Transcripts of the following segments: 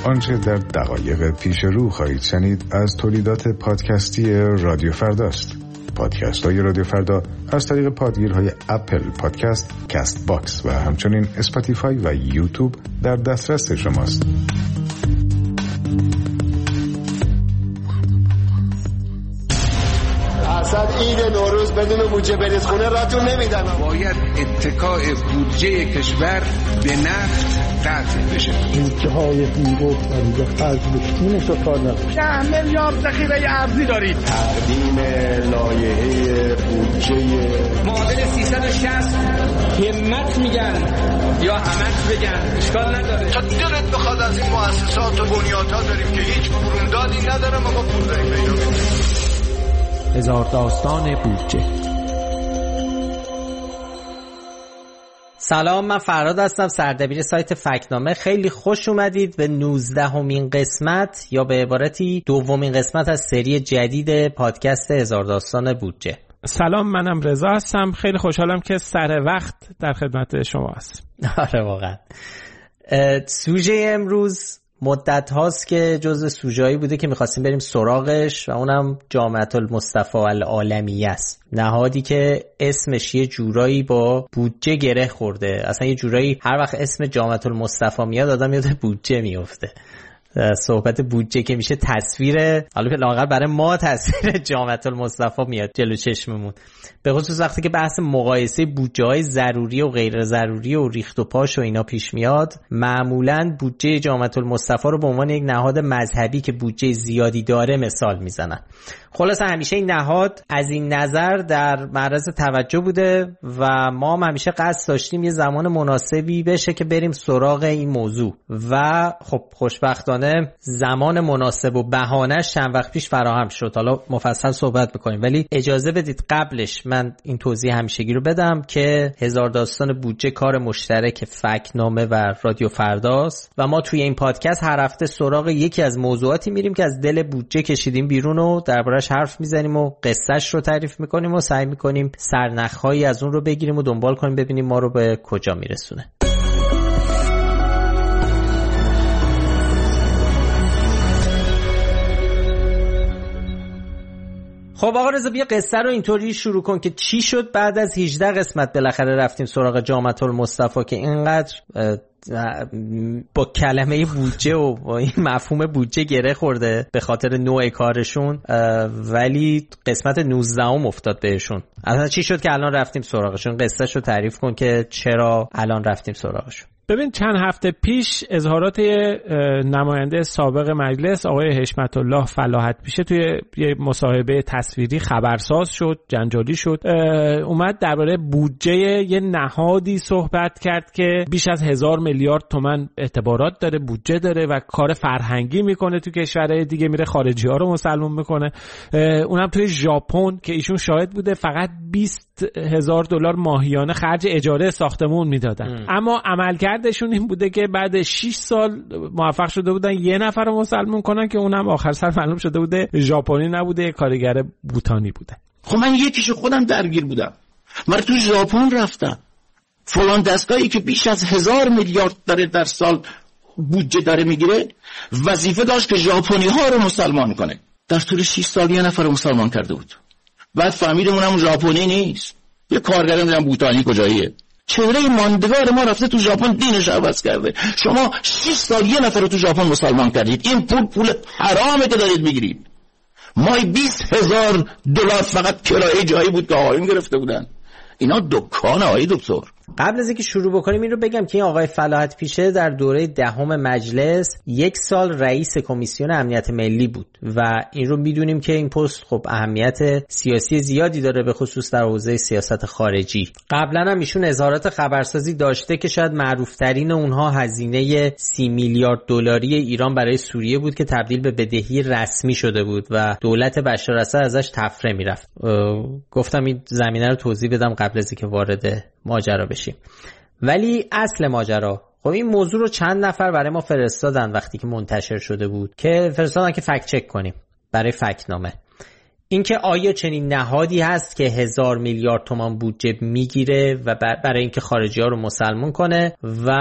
آنچه در دقایق پیش رو خواهید شنید از تولیدات پادکستی رادیو فرداست. پادکست های رادیو فردا از طریق پادگیرهای اپل پادکست، کست باکس و همچنین اسپاتیفای و یوتیوب در دسترس شماست. اصلا عید نوروز بدون بودجه برید خونه راتون نمیدن. باید اتکاء بودجه کشور به نفت قطع بشه. بودجه های بی‌گفتن به خرج بشینش رو کار نکنید. 10 میلیارد ذخیره ارزی دارید. تقدیم لایحه بودجه معادل 360 همت میگن یا همت بگن اشکال نداره. تا دلت بخواد از این مؤسسات و بنیادها داریم که هیچ بروندادی نداره ما پول داریم پیدا کنیم. هزار داستان بودجه. سلام، من فراد هستم، سردبیر سایت فکتنامه. خیلی خوش اومدید به 19مین قسمت یا به عبارتی دومین قسمت از سری جدید پادکست هزار داستان بودجه. سلام، منم رضا هستم. خیلی خوشحالم که سر وقت در خدمت شما هستم. آره واقعا. سوژه امروز مدت هاست که جزء سوژه‌ای بوده که می‌خواستیم بریم سراغش و اونم جامعة المصطفى العالمیه است. نهادی که اسمش یه جورایی با بودجه گره خورده. اصلا یه جورایی هر وقت اسم جامعة المصطفى میاد آدم یاد بودجه میفته. صحبت بودجه که میشه تصویر، حالا لااقل برای ما تصویر جامعة المصطفى میاد جلو چشممون، به خصوص وقتی که بحث مقایسه بودجه‌های ضروری و غیر ضروری و ریخت و پاش و اینا پیش میاد. معمولاً بودجه جامعة المصطفى رو به عنوان یک نهاد مذهبی که بودجه زیادی داره مثال میزنن. خلاص همیشه این نهاد از این نظر در معرض توجه بوده و ما هم همیشه قصد داشتیم یه زمان مناسبی بشه که بریم سراغ این موضوع و خب خوشبختانه زمان مناسب و بهانه‌اش چند وقت پیش فراهم شد. حالا مفصل صحبت می‌کنیم، ولی اجازه بدید قبلش من این توضیح همیشگی رو بدم که هزار داستان بودجه کار مشترک فکتنامه و رادیو فرداست و ما توی این پادکست هر هفته سراغ یکی از موضوعاتی میریم که از دل بودجه کشیدیم بیرون و دربارش حرف میزنیم و قصهش رو تعریف میکنیم و سعی میکنیم سرنخ‌هایی از اون رو بگیریم و دنبال کنیم ببینیم ما رو به کجا میرسونه. خب آقا رضا، بیا قصه رو اینطوری شروع کن که چی شد بعد از 18 قسمت بالاخره رفتیم سراغ جامعة المصطفى که اینقدر با کلمه بودجه و با این مفهوم بودجه گره خورده به خاطر نوع کارشون، ولی قسمت 19 افتاد بهشون. اصلا چی شد که الان رفتیم سراغشون؟ قصهش رو تعریف کن که چرا الان رفتیم سراغشون. ببین، چند هفته پیش اظهارات نماینده سابق مجلس آقای حشمت الله فلاحت پیشه توی یه مصاحبه تصویری خبرساز شد، جنجالی شد. اومد درباره بودجه یه نهادی صحبت کرد که بیش از 1000 میلیارد تومان اعتبارات داره، بودجه داره و کار فرهنگی میکنه تو کشورهای دیگه، میره خارجی ها رو مسلمون میکنه. اونم توی ژاپن که ایشون شاهد بوده فقط $20,000 ماهیانه خرج اجاره ساختمون میدادن. اما عملکردشون این بوده که بعد 6 سال موفق شده بودن یه نفر رو مسلمون کنن که اونم آخر سر معلوم شده بوده ژاپنی نبوده، کارگر بوتانی بوده. خب من یکیشو خودم درگیر بودم. من تو ژاپن رفتم، فلان دستگاهی که بیش از 1000 میلیارد داره در سال بودجه داره میگیره، وظیفه داشت که ژاپنی ها رو مسلمان کنه. در طول 6 سال یه نفر رو مسلمان کرده بود. بعد فهمیدم اونم ژاپنی نیست، یه کارگر میگم بوتانی کجاییه. چهره ماندگار ما رفته تو ژاپن دینش عوض کرده. شما 6 سال یه نفر رو تو ژاپن مسلمان کردید، این پول حرامه که دارید میگیرید. مای $20,000 فقط کرایه جایی بود که آقایون گرفته بودن. اینا دکان آقای دکتر. قبل از اینکه شروع بکنیم این رو بگم که این آقای فلاحت پیشه در دوره 10 مجلس 1 سال رئیس کمیسیون امنیت ملی بود و این رو میدونیم که این پست خب اهمیت سیاسی زیادی داره، به خصوص در حوزه سیاست خارجی. قبلا هم ایشون اظهارات خبرسازی داشته که شاید معروفترین اونها هزینه 30 میلیارد دلاری ایران برای سوریه بود که تبدیل به بدهی رسمی شده بود و دولت بشار اسد ازش تفره میرفت. گفتم این زمینه رو توضیح بدم قبل از اینکه وارد ماجرا بشیم. ولی اصل ماجرا، خب این موضوع رو چند نفر برای ما فرستادن وقتی که منتشر شده بود که فرستادن که فکت چک کنیم برای فکتنامه. اینکه آیا چنین نهادی هست که 1000 میلیارد تومان بودجه میگیره و برای اینکه خارجی ها رو مسلمون کنه و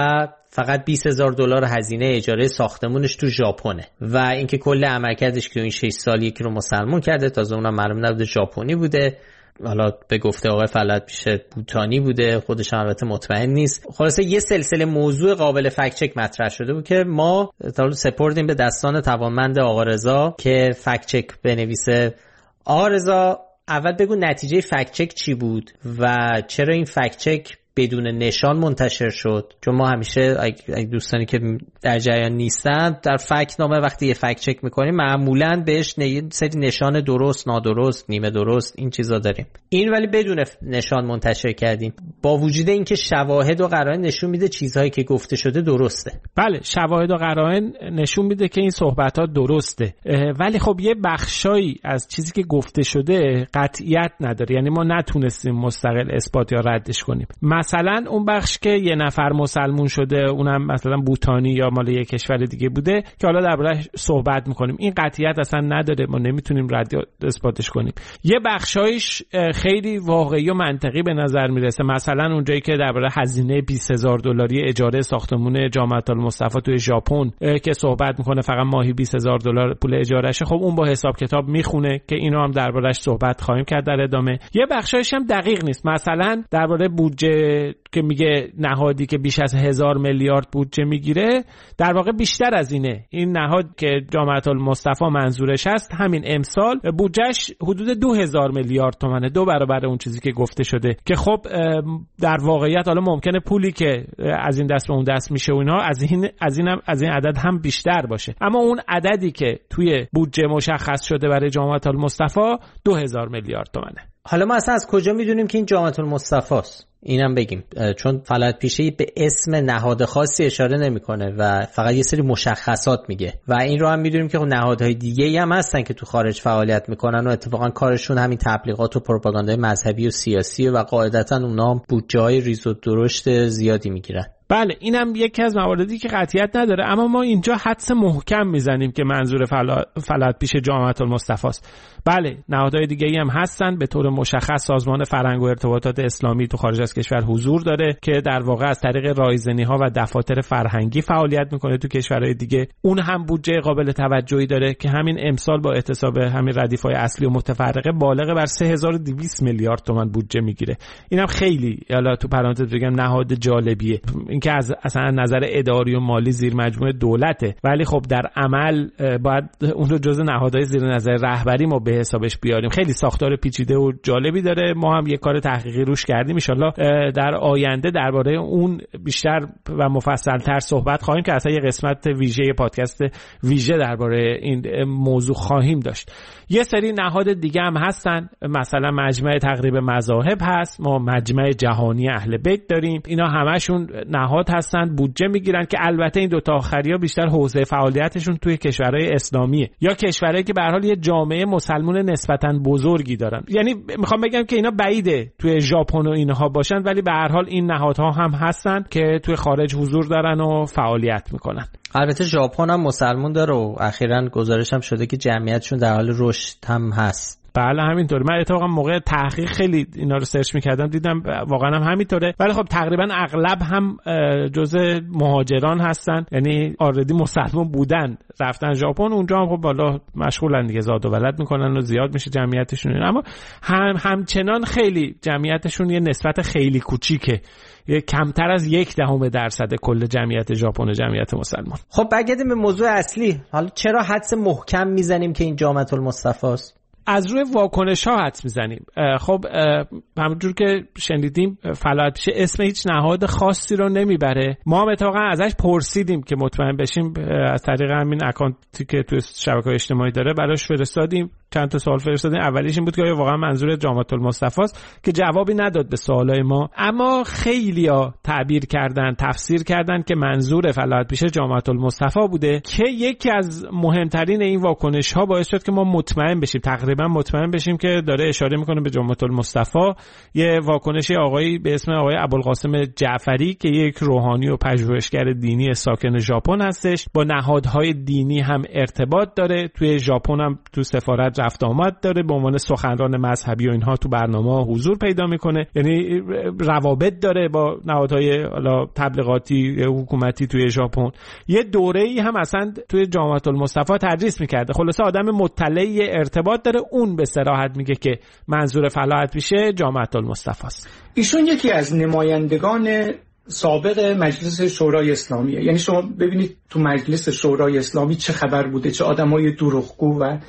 فقط $20,000 هزینه اجاره ساختمونش تو ژاپنه و اینکه کل عملکردش که این 6 سال یکی رو مسلمان کرده، تازه اونم معلوم نبوده ژاپنی بوده، حالا به گفته آقای فلات پیشه بوتانی بوده، خودش البته مطمئن نیست. خلاصه یه سلسله موضوع قابل فکت چک مطرح شده بود که ما تا سپردیم به دستان توانمند آقا رضا که فکت چک بنویسه. آقا رضا اول بگو نتیجه فکت چک چی بود و چرا این فکت چک بدون نشان منتشر شد؟ چون ما همیشه دوستانی که در جریان نیستن در فکت نامه وقتی یه فکت چک میکنیم معمولاً بهش سری نشان درست، نادرست، نیمه درست این چیزا داریم. این ولی بدون نشان منتشر کردیم با وجود اینکه شواهد و قرائن نشون میده چیزهایی که گفته شده درسته. بله، شواهد و قرائن نشون میده که این صحبت‌ها درسته، ولی خب یه بخشایی از چیزی که گفته شده قطعیت نداره، یعنی ما نتونستیم مستقل اثبات یا ردش کنیم. مثلا اون بخش که یه نفر مسلمون شده، اونم مثلا بوتانی یا مال یه کشور دیگه بوده که حالا درباره‌اش صحبت میکنیم، این قطعیت اصلا نداره، ما نمیتونیم رد یا اثباتش کنیم. یه بخشایش خیلی واقعی و منطقی به نظر میرسه، مثلا اونجایی که درباره هزینه $20,000 اجاره ساختمون جامعه المصطفی توی ژاپن که صحبت میکنه فقط ماهی $20,000 پول اجارهشه، خب اون با حساب کتاب میخونه که اینو هم درباره‌اش صحبت خواهیم کرد در ادامه. یه بخشایش هم دقیق نیست، مثلا درباره بودجه که میگه نهادی که بیش از 1,000 میلیارد بودجه میگیره، در واقع بیشتر از اینه. این نهاد که جامعه المصطفی منظورش هست همین امسال بودجهش حدود 2,000 میلیارد تومانه، 2 برابر اون چیزی که گفته شده، که خب در واقعیت حالا ممکنه پولی که از این دست به اون دست میشه و اینها از این عدد هم بیشتر باشه، اما اون عددی که توی بودجه مشخص شده برای جامعه المصطفی 2,000 میلیارد تومانه. حالا ما اصلا از کجا میدونیم که این جامعه المصطفی است؟ اینم بگیم، چون فلات پیشه‌ای به اسم نهاد خاصی اشاره نمیکنه و فقط یه سری مشخصات میگه و این رو هم میدونیم که نهادهای دیگه‌ای هم هستن که تو خارج فعالیت میکنن و اتفاقا کارشون همین تبلیغات و پروپاگاندای مذهبی و سیاسی و قاعدتاً اونا هم بودجه‌های ریز و درشت زیادی میگیرن. بله، اینم یکی از مواردی که قطعیت نداره، اما ما اینجا حدس محکم میزنیم که منظور فلات پیشه جامعه المصطفی است. بله، نهادهای دیگه‌ای هم هستن، به طور مشخص سازمان فرهنگ و ارتباطات اسلامی تو خارج از کشور حضور داره که در واقع از طریق رایزنی‌ها و دفاتر فرهنگی فعالیت میکنه تو کشورهای دیگه. اون هم بودجه قابل توجهی داره که همین امسال با احتساب همین ردیف‌های اصلی و متفرقه بالغ بر 3,200 میلیارد تومان بودجه میگیره. اینم خیلی، حالا تو پرانتز بگم، نهاد جالبیه، اینکه از اصلا نظر اداری و مالی زیر مجموعه دولته، ولی خب در عمل باید اون رو جزء نهادهای زیر نظر رهبری ما به حسابش بیاریم. خیلی ساختار پیچیده و جالبی داره، ما هم یه کار تحقیقی روش کردیم، ان شاءالله در آینده درباره اون بیشتر و مفصل‌تر صحبت خواهیم که اصلا یه قسمت ویژه پادکست ویژه درباره این موضوع خواهیم داشت. یه سری نهاد دیگه هم هستن، مثلا مجمع تقریب مذاهب هست، ما مجمع جهانی اهل بیت داریم، اینا همشون نهاد هستن، بودجه میگیرن که البته این دو تا آخریا بیشتر حوزه فعالیتشون توی کشورهای اسلامیه یا کشورهایی که به هر حال یه جامعه مسلمان نسبتاً بزرگی دارن. یعنی میخوام بگم که اینا بعیده توی ژاپن و اینها باشن، ولی به هر حال این نهادها هم هستن که توی خارج حضور دارن و فعالیت میکنن. البته ژاپن هم مسلمان داره و اخیراً گزارش هم شده که جمعیتشون در حال رشد هم هست. بله همینطوره. من اتفاقا موقع تحقیق خیلی اینا رو سرچ می‌کردم، دیدم واقعا هم همینطوره، ولی خب تقریبا اغلب هم جزء مهاجران هستن، یعنی آردی مسلمان بودن رفتن ژاپن، اونجا هم خب بالا مشغولن دیگه، زاد و ولد میکنن و زیاد میشه جمعیتشون، اما همچنان خیلی جمعیتشون یه نسبت خیلی کوچیکه، یه کمتر از 0.1% کل جمعیت ژاپن و جمعیت مسلمان. خب برگردیم به موضوع اصلی. حالا چرا حدس محکم میزنیم که این جامعه المصطفی است؟ از روی واکنش‌ها حدس میزنیم. خب همونجور که شنیدیم فلات پیشه اسم هیچ نهاد خاصی رو نمیبره. ما هم اتفاقا ازش پرسیدیم که مطمئن بشیم، از طریق همین اکانتی که توی شبکه‌های اجتماعی داره براش فرستادیم، چند تا سوال فرستادیم. اولیش این بود که واقعا منظور جامعه المصطفی است، که جوابی نداد به سوالای ما، اما خیلیا تعبیر کردن، تفسیر کردن که منظور فلات پیشه جامعه المصطفی بوده، که یکی از مهمترین این واکنش‌ها باعث شد که ما مطمئن بشیم تقریبا تقریبا مطمئن بشیم که داره اشاره میکنه به جمعة المصطفی. یه واکنشی آقایی به اسم آقای ابوالقاسم جعفری که یک روحانی و پژوهشگر دینی ساکن ژاپن هستش، با نهادهای دینی هم ارتباط داره، توی ژاپن هم تو سفارت رفت آمد داره، به عنوان سخنران مذهبی و اینها تو برنامه حضور پیدا میکنه، یعنی روابط داره با نهادهای تبلیغاتی حکومتی توی ژاپن. یه دوره‌ای هم اصلا توی جامعة المصطفی تدریس میکرده. خلاصه آدم مطلع ارتباط داره. اون به صراحت میگه که منظور فلاحت پیشه جامعة المصطفی است. ایشون یکی از نمایندگان سابق مجلس شورای اسلامیه. یعنی شما ببینید تو مجلس شورای اسلامی چه خبر بوده، چه آدمای دروغگو و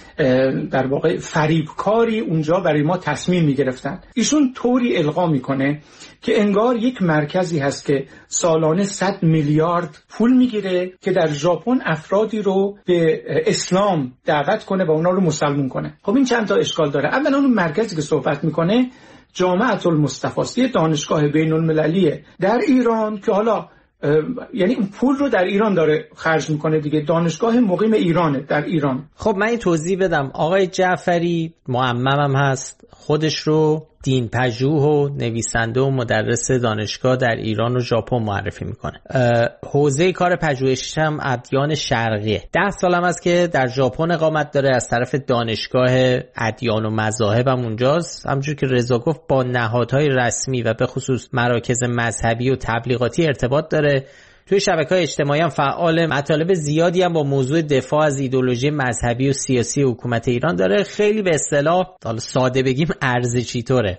در واقع فریبکاری اونجا برای ما تصمیم میگرفتن. ایشون طوری القا میکنه که انگار یک مرکزی هست که سالانه 100 میلیارد پول میگیره که در ژاپن افرادی رو به اسلام دعوت کنه و اونا رو مسلمون کنه. خب این چند تا اشکال داره. اولا اون مرکزی که صحبت میکنه جامعة المصطفی است، یه دانشگاه بین المللیه در ایران که حالا یعنی اون پول رو در ایران داره خرج میکنه دیگه، دانشگاه مقیم ایرانه در ایران. خب من این توضیح بدم. آقای جعفری معممم هست، خودش رو دین پژوه و نویسنده و مدرس دانشگاه در ایران و ژاپن معرفی میکنه. حوزه کار پژوهشیش هم ادیان شرقیه. 10 سالم است که در ژاپن اقامت داره، از طرف دانشگاه ادیان و مذاهب هم اونجاست. همونجور که رضا گفت با نهادهای رسمی و به خصوص مراکز مذهبی و تبلیغاتی ارتباط داره. توی شبکه‌های اجتماعی هم فعال، مطالب زیادی هم با موضوع دفاع از ایدئولوژی مذهبی و سیاسی حکومت ایران داره. خیلی به اصطلاح حالا ساده بگیم ارزشی طوره.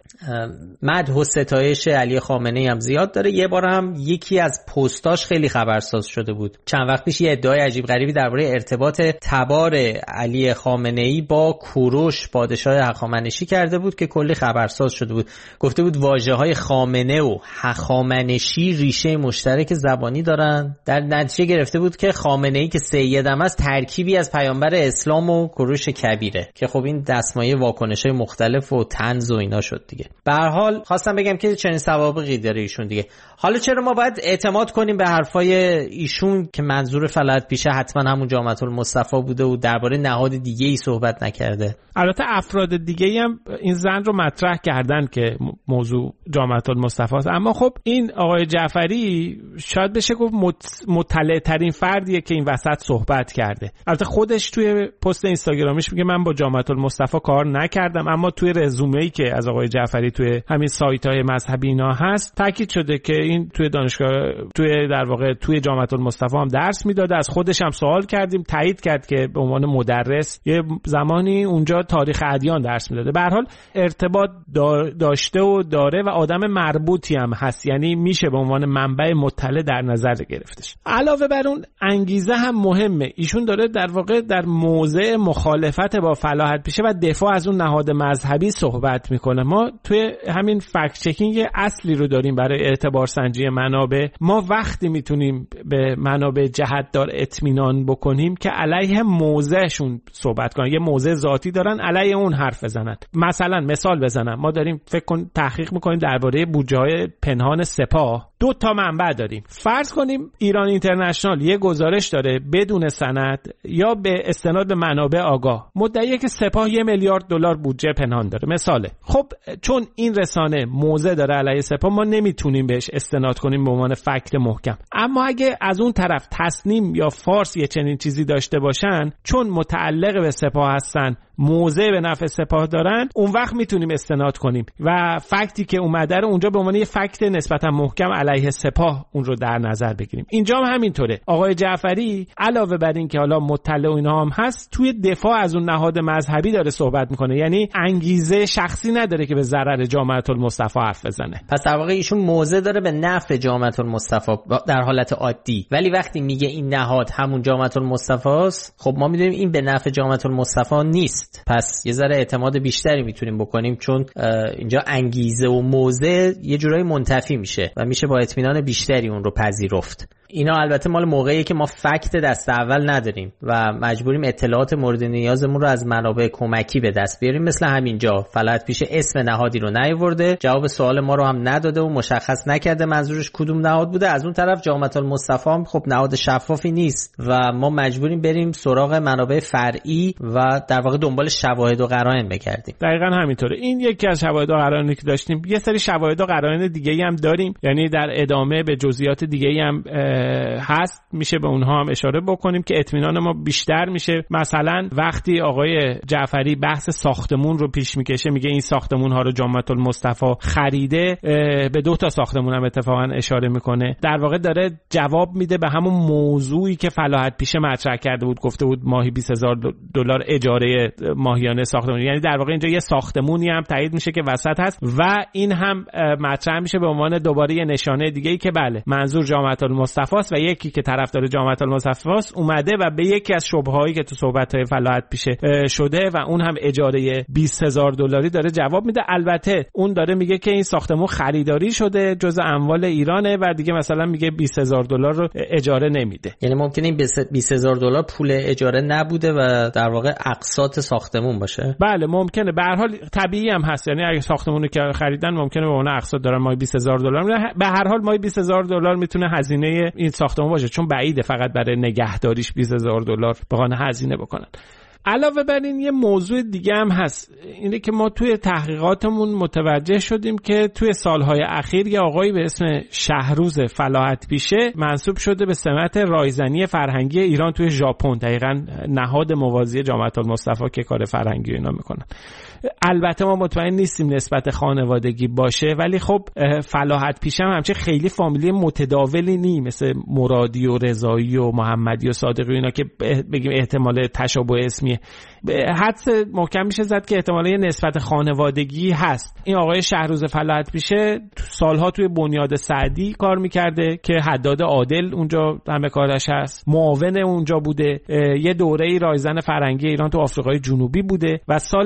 مدح و ستایش علی خامنه‌ای هم زیاد داره. یه بار هم یکی از پستاش خیلی خبرساز شده بود. چند وقت پیش یه ادعای عجیب غریبی درباره ارتباط تبار علی خامنه‌ای با کوروش پادشاه هخامنشی کرده بود که کلی خبرساز شده بود. گفته بود واژه‌های خامنه و هخامنشی ریشه مشترک زبانی دارن. در نتیجه گرفته بود که خامنه‌ای که سیدم است ترکیبی از پیامبر اسلام و کوروش کبیره، که خب این دستمایه واکنش‌های مختلف و طنز و اینا شد دیگه. به هر حال خواستم بگم که چنین سوابقی داره ایشون دیگه. حالا چرا ما باید اعتماد کنیم به حرفای ایشون که منظور فلاحت پیشه حتما همون جامعة المصطفی بوده و درباره نهاد دیگه‌ای صحبت نکرده؟ البته افراد دیگه‌ای هم این زن رو مطرح کردن که موضوع جامعة المصطفی است، اما خب این آقای جعفری شاید بشه گفت مطلع ترین فردیه که این وسط صحبت کرده. البته خودش توی پست اینستاگرامیش میگه من با جامعة المصطفی کار نکردم، اما توی رزومه‌ای که از آقای جعفری توی همین سایت‌های مذهبی اینا هست تاکید شده که این توی دانشگاه توی در واقع توی جامعة المصطفی هم درس میداده. از خودش هم سوال کردیم، تایید کرد که به عنوان مدرس یه زمانی اونجا تاریخ ادیان درس میداده. به هر حال ارتباط داشته و داره و آدم مربوطی هم هست، یعنی میشه به عنوان منبع مطلع در نظر گرفتش. علاوه بر اون انگیزه هم مهمه. ایشون داره در واقع در موضع مخالفت با فلاحت پیشه و دفاع از اون نهاد مذهبی صحبت میکنه. ما توی همین فکت چکینگ اصلی رو داریم برای اعتبار سنجی منابع. ما وقتی میتونیم به منابع جهت‌دار اطمینان بکنیم که علیه موضعشون صحبت کنن، یه موضع ذاتی دارن علیه اون حرف بزنن. مثلا مثال بزنم، ما داریم فکر کن تحقیق میکنیم درباره بودجه‌های پنهان سپاه. 2 تا منبع داریم. فرض کنیم ایران اینترنشنال یه گزارش داره بدون سند یا به استناد به منابع آگاه، مدعیه که سپاه $1 میلیارد بودجه پنهان داره مثاله. خب چون این رسانه موضع داره علیه سپاه، ما نمیتونیم بهش استناد کنیم به عنوان فکت محکم. اما اگه از اون طرف تصنیم یا فارس یه چنین چیزی داشته باشن، چون متعلق به سپاه هستن، موضع به نفع سپاه دارن، اون وقت میتونیم استناد کنیم و فکتی که اومده رو اونجا به عنوان یه فکت نسبتا محکم علیه سپاه اون رو در نظر بگیریم. اینجا هم همینطوره. آقای جعفری علاوه بر این که حالا مطلع و اینا هم هست، توی دفاع از اون نهاد مذهبی داره صحبت میکنه، یعنی انگیزه شخصی نداره که به ضرر جامعة المصطفی حرف بزنه. پس در واقع ایشون موضع داره به نفع جامعة المصطفی در حالت عادی، ولی وقتی میگه این نهاد همون جامعة المصطفی است، خب ما میدونیم این به نفع جامعة المصطفی نیست. پس یه ذره اعتماد بیشتری میتونیم بکنیم، چون اینجا انگیزه و موضع یه جورایی منتفی میشه و میشه با اطمینان بیشتری اون رو پذیرفت. اینا البته مال موقعی که ما فکت دست اول نداریم و مجبوریم اطلاعات مورد نیازمون رو از منابع کمکی به دست بیاریم. مثل همینجا فلاحت پیشه اسم نهادی رو نیاورده، جواب سوال ما رو هم نداده و مشخص نکرده منظورش کدوم نهاد بوده. از اون طرف جامعه المصطفی هم خب نهاد شفافی نیست و ما مجبوریم بریم سراغ منابع فرعی و در واقع دنبال شواهد و قرائن بگردیم. دقیقاً همینطوره. این یکی از شواهد و قرائنی که داشتیم. یه سری شواهد و قرائن دیگه‌ای هم داریم، یعنی در ادامه به جزئیات دیگه‌ای هم هست، میشه به اونها هم اشاره بکنیم که اطمینان ما بیشتر میشه. مثلا وقتی آقای جعفری بحث ساختمون رو پیش میکشه، میگه این ساختمون ها رو جامعه المصطفی خریده، به 2 تا ساختمون هم اتفاقا اشاره میکنه. در واقع داره جواب میده به همون موضوعی که فلاحت پیشه مطرح کرده بود، گفته بود ماهی $20,000 اجاره ماهیانه ساختمون. یعنی در واقع اینجا یه ساختمونی هم تایید میشه که وسط هست و این هم مطرح میشه به عنوان دوباره یه نشانه دیگه‌ای که بله منظور جامعه المصطفی است و یکی که طرفدار جامعه المصطفی است اومده و به یکی از شبهه‌هایی که تو صحبت‌های فلاحت پیشه شده و اون هم اجاره $20,000 داره جواب میده. البته اون داره میگه که این ساختمون خریداری شده، جزء اموال ایرانه و دیگه مثلا میگه $20,000 رو اجاره نمیده. یعنی ممکنه این $20,000 پول اجاره نبوده و در واقع اقساط ساختمون باشه. بله ممکنه، به هر حال طبیعی هم هست، یعنی اگه ساختمونو که خریدن ممکنه به اون اقساط دارن ماهی $20,000 میده. به هر حال ماهی $20,000 میتونه هزینه این ساختمون باشه، چون بعیده فقط برای نگهداریش $20,000 بخوان هزینه بکنن. علاوه بر این یه موضوع دیگه هم هست، اینه که ما توی تحقیقاتمون متوجه شدیم که توی سالهای اخیر یه آقایی به اسم شهروز فلاحت پیشه منصوب شده به سمت رایزنی فرهنگی ایران توی ژاپن، دقیقاً نهاد موازی جامعه المصطفی که کار فرهنگی اینا میکنن. البته ما مطمئن نیستیم نسبت خانوادگی باشه، ولی خب فلاحت پیشه هم همچه خیلی فامیلی متداولی نی، مثل مرادی و رضایی و محمدی و صادقی و اینا که بگیم احتمال تشابه اسمی حدس محکم میشه زد که احتمال یه نسبت خانوادگی هست. این آقای شهروز فلاحت پیشه سالها توی بنیاد سعدی کار میکرده که حداد عادل اونجا همه کارش هست، معاون اونجا بوده، یه دوره‌ای رایزن فرهنگی ایران تو آفریقای جنوبی بوده و سال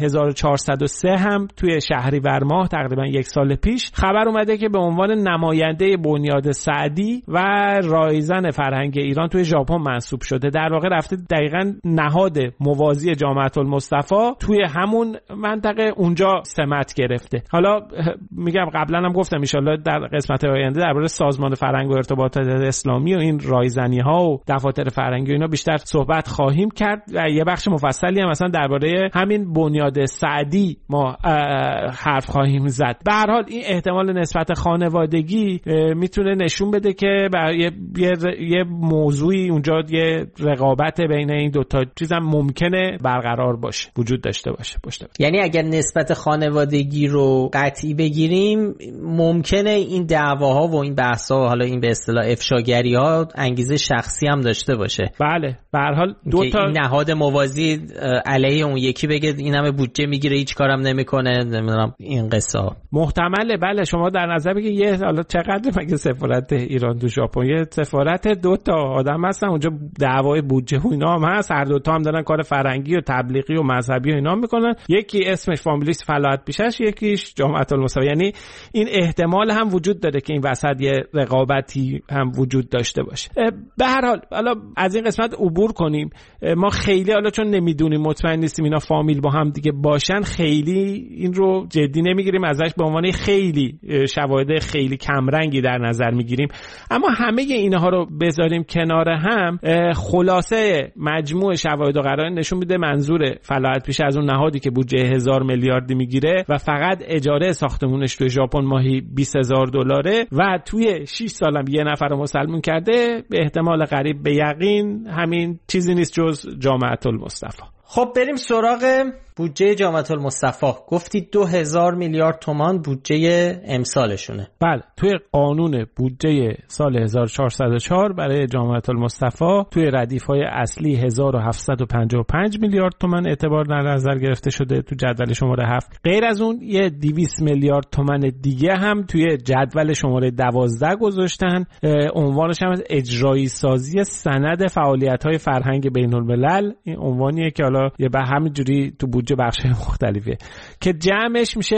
1403 هم توی شهریور ماه تقریبا 1 سال پیش خبر اومده که به عنوان نماینده بنیاد سعدی و رایزن فرهنگ ایران توی ژاپن منصوب شده. در واقع رفته دقیقاً نهاد موازی جامعه المصطفی توی همون منطقه اونجا سمت گرفته. حالا میگم قبلا هم گفتم ان شاءالله در قسمت آینده درباره سازمان فرهنگ و ارتباطات اسلامی و این رایزنی ها و دفاتر فرهنگی و اینا بیشتر صحبت خواهیم کرد و یه بخش مفصلی هم مثلا درباره همین بنیاد سعدی ما حرف خواهیم زد. به هر حال این احتمال نسبت خانوادگی میتونه نشون بده که یه موضوعی اونجا، یه رقابت بین این دو تا چیزم ممکنه برقرار باشه، وجود داشته باشه. یعنی اگر نسبت خانوادگی رو قطعی بگیریم ممکنه این دعواها و این بحث‌ها، حالا این به اصطلاح افشاگری‌ها، انگیزه شخصی هم داشته باشه. بله به هر حال دو تا نهاد موازی علیه اون یکی بگه این همه بودجه میگیره هیچ کارم نمیکنه، نمیدونم این قصه محتمله. بله شما در نظر بگید یه حالا چقدر مگه سفارت ایران تو ژاپن، یه سفارت 2 تا آدم هستن اونجا، دعوای بودجه و اینا هم هست، هر دو تا هم دارن کار فرهنگی و تبلیغی و مذهبی و اینا میکنن، یکی اسمش فامیلیس فلاحت پیشش، یکیش جامعه المصطفی. یعنی این احتمال هم وجود داره که این وسط یه رقابتی هم وجود داشته باشه. به هر حال حالا از این قسمت عبور کنیم. ما خیلی حالا چون نمیدونیم، مطمئن نیستیم اینا فامیل با هم دیگه باشن، خیلی این رو جدی نمیگیریم، ازش به عنوان خیلی شواهد خیلی کمرنگی در نظر میگیریم. اما همه اینها رو بذاریم کنار هم، خلاصه مجموع شواهد و قرائن نشون میده منظور فلاحت پیشه از اون نهادی که بودجه 1000 میلیاردی میگیره و فقط اجاره ساختمونش توی ژاپن ماهی $20,000 و توی 6 سالم یه نفر رو مسلمون کرده، به احتمال قریب به یقین همین چیزی نیست جز جامعه المصطفی. خب بریم سراغ بودجه جامعه المصطفی. گفتی 2000 میلیارد تومان بودجه امسالشونه. بله توی قانون بودجه سال 1404 برای جامعه المصطفی توی ردیف‌های اصلی 1755 میلیارد تومان اعتبار در نظر گرفته شده تو جدول شماره 7. غیر از اون یه 200 میلیارد تومان دیگه هم توی جدول شماره 12 گذاشتن. عنوانش هم اجرایی سازی سند فعالیت‌های فرهنگ بین‌الملل. این عنوانیه که حالا حالا یه به همینجوری تو بودجه بخش‌های مختلفه که جمعش میشه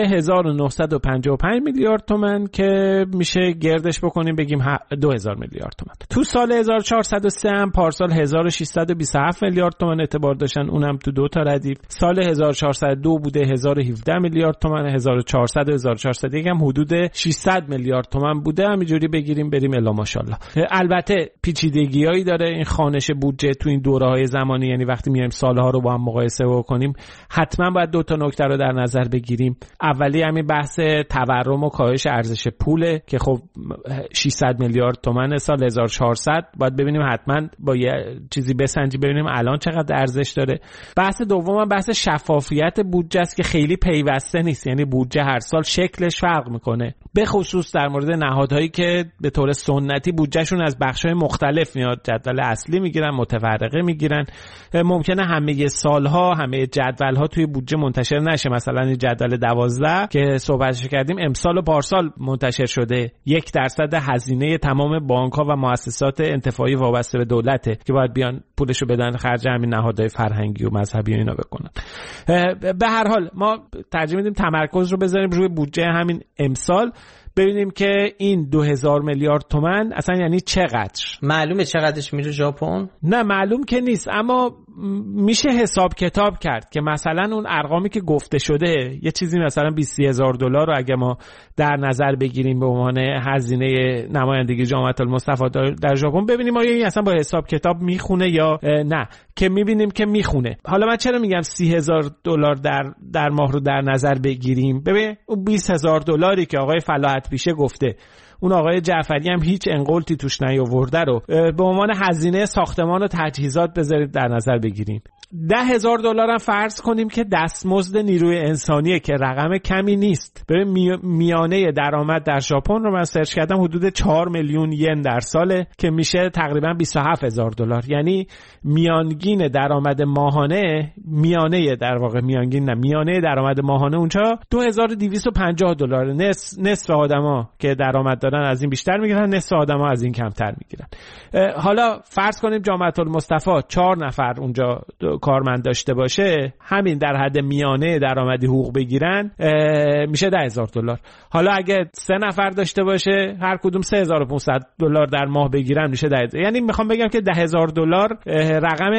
1955 میلیارد تومان که میشه گردش بکنیم بگیم 2000 میلیارد تومان. تو سال 1403 هم پارسال 1627 میلیارد تومان اعتبار داشتن، اونم تو دو تا ردیف. سال 1402 بوده 1017 میلیارد تومان، 1400 و 1401 هم حدود 600 میلیارد تومان بوده. همینجوری بگیریم بریم الا ماشاءالله. البته پیچیدگیایی داره این خوانش بودجه تو این دوره‌های زمانی، یعنی وقتی میایم سالها رو با هم مقایسه بکنیم حتما باید دو تا نکته رو در نظر بگیریم. اولی همین بحث تورم و کاهش ارزش پوله که خب 600 میلیارد تومان سال 1400 باید ببینیم حتما با یه چیزی بسنجی ببینیم الان چقدر ارزش داره. بحث دوم هم بحث شفافیت بودجه است که خیلی پیوسته نیست، یعنی بودجه هر سال شکلش فرق میکنه، به خصوص در مورد نهادهایی که به طور سنتی بودجهشون از بخش‌های مختلف میاد، جدول اصلی میگیرن، متفرقه میگیرن. ممکنه همه سالها همه جدول‌ها توی بودجه منتشر نشه. مثلا جدول 12 که صحبتش کردیم امسال و پارسال منتشر شده، 1% هزینه تمام بانک‌ها و مؤسسات انتفاعی وابسته به دولته که باید بیان پولشو بدن خرج همین نهادهای فرهنگی و مذهبی و اینا بکنن. به هر حال ما ترجیح میدیم تمرکز رو بذاریم روی بودجه همین امسال، ببینیم که این 2000 میلیارد تومان اصلا یعنی چقدر. معلومه چقدرش میره ژاپن؟ نه معلوم که نیست، اما میشه حساب کتاب کرد که مثلا اون ارقامی که گفته شده یه چیزی مثلا 20,000 دلار رو اگه ما در نظر بگیریم به عنوان هزینه نمایندگی جامعه المصطفی در ژاپن، ببینیم آیا این اصلا با حساب کتاب میخونه یا نه، که میبینیم که میخونه. حالا من چرا میگم 30,000 دلار در ماه رو در نظر بگیریم؟ ببین اون 20,000 دلاری که آقای فلاحت پیشه گفته، اون آقای جعفری هم هیچ انقلتی توش نیاورده رو به عنوان هزینه ساختمان و تجهیزات بذارید در نظر بگیریم. 10,000 دلار هم فرض کنیم که دستمزد نیروی انسانیه که رقم کمی نیست. ببین میانه درآمد در ژاپن رو من سرچ کردم حدود 4 میلیون ین در ساله که میشه تقریبا 27,000 دلار. یعنی میانگین درآمد ماهانه، میانه درآمد ماهانه اونجا 2250 دلار. نصف آدما که درآمد دارن از این بیشتر میگیرن، نصف آدما از این کمتر میگیرن. حالا فرض کنیم جامعه المصطفی 4 نفر اونجا کارمند داشته باشه، همین در حد میانه درآمدی حقوق بگیرن میشه 10,000 دلار. حالا اگه 3 نفر داشته باشه هر کدوم 3,500 دلار در ماه بگیرن میشه 10,000. یعنی میخوام بگم که 10,000 دلار رقم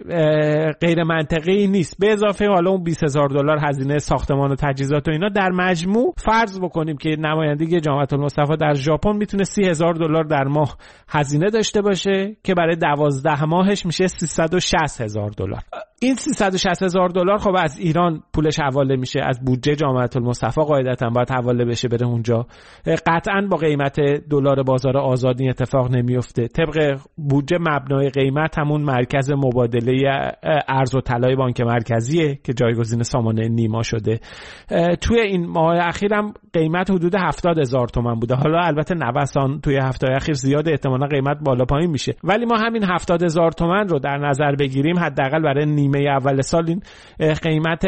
غیر منطقی نیست. به اضافه حالا اون 20,000 دلار هزینه ساختمان و تجهیزات و اینا، در مجموع فرض بکنیم که نمایندگی جامعه المصطفی در ژاپن میتونه 30,000 دلار در ماه هزینه داشته باشه که برای 12 ماهش میشه 360,000 دلار. این 360,000 دلار خب از ایران پولش حواله میشه، از بودجه جامعه المصطفی قاعدتاً باید حواله بشه بره اونجا. قطعاً با قیمت دلار بازار آزاد این اتفاق نمیفته. طبق بودجه مبنای قیمت همون مرکز مبادله ارز و طلای بانک مرکزیه که جایگزین سامانه نیما شده. توی این ماه اخیرم قیمت حدود 70,000 تومان بوده. حالا البته نوسان توی هفته اخیر زیاد، احتمالاً قیمت بالا پایین میشه، ولی ما همین 70,000 تومان رو در نظر بگیریم حداقل برای نیمه اول سال این قیمت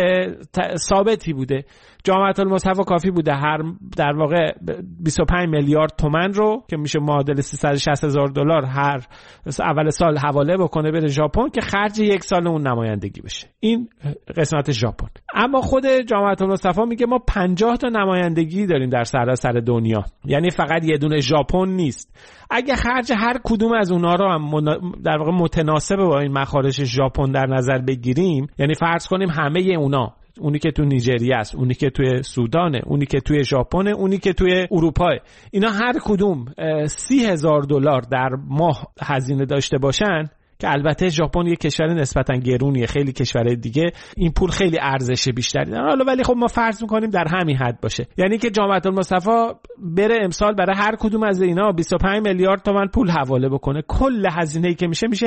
ثابتی بوده. جامعه المصطفی کافی بوده هر در واقع 25 میلیارد تومان رو که میشه معادل 360,000 دلار هر اول سال حواله بکنه بره ژاپن که خرج یک سال اون نمایندگی بشه. این قسمت ژاپن. اما خود جامعه المصطفی میگه ما 50 تا نمایندگی داریم در سراسر دنیا، یعنی فقط یه دونه ژاپن نیست. اگه خرج هر کدوم از اونها رو هم در واقع متناسب با این مخارج ژاپن در نظر بگیریم، یعنی فرض کنیم همه اونا، اونی که تو نیجریه است، اونی که توی سودانه، اونی که توی ژاپنه، اونی که توی اروپا، اینا هر کدوم 30,000 دلار در ماه هزینه داشته باشن، که البته ژاپن یک کشور نسبتا گرونیه، خیلی کشورهای دیگه این پول خیلی ارزش بیشتری داره. حالا ولی خب ما فرض می‌کنیم در همین حد باشه، یعنی که جامعه المصطفی بره امسال برای هر کدوم از اینا 25 میلیارد تومان پول حواله بکنه. کل هزینه‌ای که میشه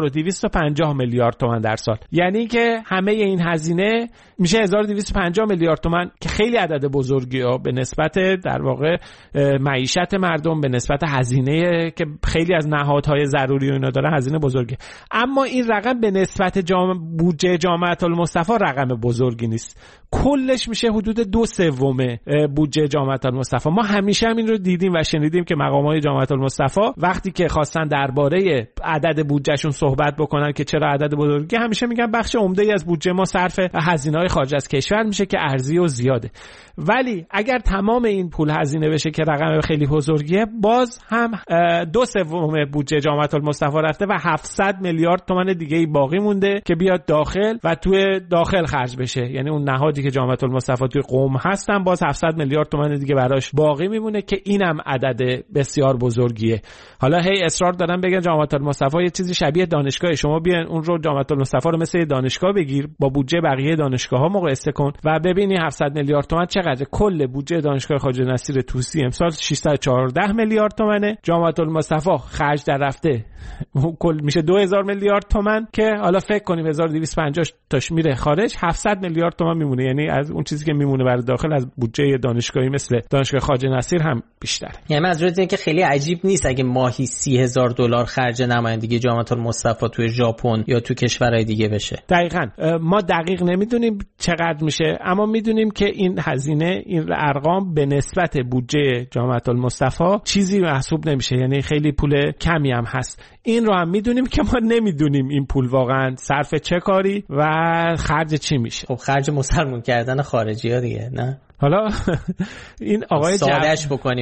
1250 میلیارد تومان در سال، یعنی که همه این هزینه میشه 1250 میلیارد تومان که خیلی عدد بزرگیه به نسبت در واقع معیشت مردم، به نسبت هزینه که خیلی از نهادهای ضروری و اینا داره، هزینه بزرگه. اما این رقم به نسبت بودجه جامعه المصطفی رقم بزرگی نیست. کلش میشه حدود 2/3 بودجه جامعه المصطفی. ما همیشه هم این رو دیدیم و شنیدیم که مقامات جامعه المصطفی وقتی که خواستن درباره عدد بودجهشون صحبت بکنن که چرا عدد بزرگی، همیشه میگن بخش عمده‌ای از بودجه ما صرف هزینه‌های خارج از کشور میشه که ارزی و زیاده. ولی اگر تمام این پول هزینه بشه که رقم خیلی بزرگیه، باز هم 2/3 بودجه جامعه المصطفی رفته و 700 میلیارد تومان دیگه ای باقی مونده که بیاد داخل و توی داخل خرج بشه. یعنی اون نهادی که جامعه المصطفی توی قم هستن باز 700 میلیارد تومان دیگه براش باقی میمونه که اینم عدد بسیار بزرگیه. حالا هی اصرار دارن بگن جامعه المصطفی یه چیزی شبیه دانشگاه، شما بیاین اون رو جامعه المصطفی رو مثل دانشگاه بگیر، با بودجه بقیه دانشگاه‌ها مقایسه کن و ببینی 700 میلیارد تومان چقدر. کل بودجه دانشگاه خواجه نصیر طوسی امسال 614 میلیارد تومانه. جامعه المصطفی خرج در رفته کل میشه 2000 میلیارد تومان که حالا فکر کنیم 1250 تاش میره خارج، 700 میلیارد تومان میمونه. یعنی از اون چیزی که میمونه برای داخل از بودجه دانشگاهی مثل دانشگاه خواجه نصیر هم بیشتره. یعنی منظورت اینه که خیلی عجیب نیست اگه ماهی $30,000 خرج نمایندگی جامعه المصطفی توی ژاپن یا تو کشورهای دیگه بشه. دقیقاً ما دقیق نمیدونیم چقدر میشه، اما میدونیم که این هزینه، این ارقام به نسبت بودجه جامعه المصطفی چیزی محسوب نمیشه، یعنی خیلی پول کمی هم هست. این رو هم میدونیم که ما نمیدونیم این pul واقعا صرف چه کاری و خرج چی میشه. خب خرج مسلمون کردن خارجی ها دیگه، نه؟ حالا این آقای سادهش بکنیم.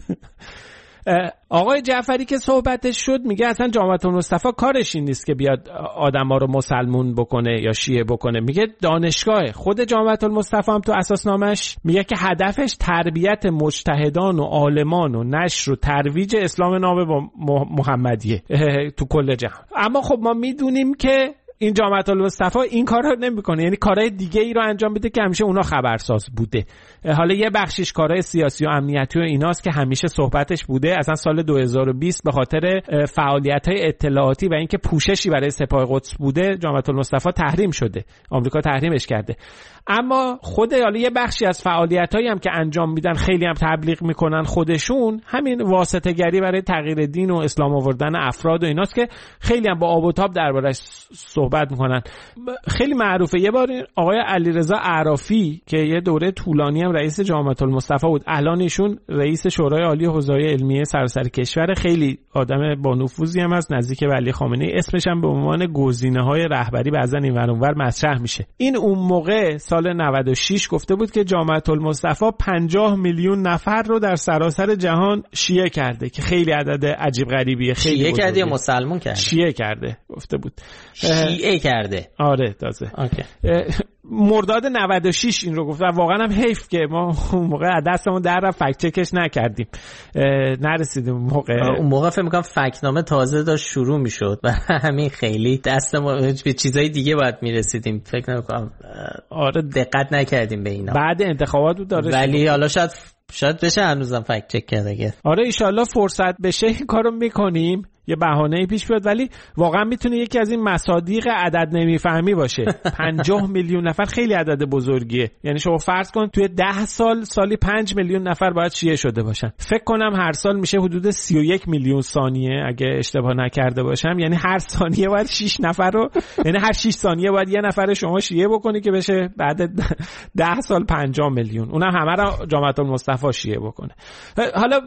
آقای جعفری که صحبتش شد میگه اصلا جامعه المصطفی کارش این نیست که بیاد آدما رو مسلمون بکنه یا شیعه بکنه. میگه دانشگاه خود جامعه المصطفی هم تو اساسنامش میگه که هدفش تربیت مجتهدان و عالمان و نشر و ترویج اسلام ناب با محمدیه تو کل جهان. اما خب ما میدونیم که این جامعه المصطفی این کارا نمیکنه، یعنی کارهای دیگه ای رو انجام میده که همیشه اونا خبرساز بوده. حالا یه بخشش کارهای سیاسی و امنیتی و ایناست که همیشه صحبتش بوده. اصلا سال 2020 به خاطر فعالیت‌های اطلاعاتی و اینکه پوششی برای سپاه قدس بوده، جامعه المصطفی تحریم شده، آمریکا تحریمش کرده. اما خود حالا یه بخشی از فعالیتایی هم که انجام میدن، خیلی هم تبلیغ میکنن خودشون، همین واسطه‌گری برای تغییر دین و اسلام آوردن افراد و ایناست که خیلی هم با آب و تاب دربارش صحبت میکنن. خیلی معروفه. یه بار آقای علیرضا اعرافی که یه دوره طولانی هم رئیس جامعه المصطفی بود، الان ایشون رئیس شورای عالی حوزه‌های علمیه سراسر کشور، خیلی آدم با نفوذی هم هست، نزدیک ولی خامنه‌ای، اسمش هم به عنوان گزینه‌های رهبری بعضن این ور اونور مطرح میشه. این اون موقع سال 96 گفته بود که جامعه المصطفی 50 میلیون نفر رو در سراسر جهان شیعه کرده که خیلی عدد عجیب غریبیه. خیلی شیعه کرده یا مسلمان کرده؟ شیعه کرده گفته بود. شیعه کرده. آره تازه. اوکی. مرداد 96 این رو گفت و واقعا هم حیف که ما اون موقع دستمون در رفت فکت چکش نکردیم، نرسیدیم اون موقع فکر می‌کنم فکت‌نامه تازه داشت شروع می‌شد و همین خیلی دستمون به چیزای دیگه باید می‌رسیدیم، فکر نمی‌کنم. آره دقت نکردیم به اینا. بعد انتخابات بود داره، ولی حالا شاید بشه هنوزم فکت چک کرده. آره ان شاءالله فرصت بشه این کارو می‌کنیم، یه بهانه‌ای پیش بیاد، ولی واقعا میتونه یکی از این مصادیق عدد نمیفهمی باشه. 50 میلیون نفر خیلی عدد بزرگیه. یعنی شما فرض کن توی 10 سالی 5 میلیون نفر باید شیعه شده باشن. فکر کنم هر سال میشه حدود 31 میلیون ثانیه اگه اشتباه نکرده باشم. یعنی هر ثانیه باید 6 نفر رو، یعنی هر 6 ثانیه باید یه نفر شما شیعه بکنی که بشه بعد 10 سال 50 میلیون. اونم همه رو جامعه المصطفی شیعه بکنه. حالا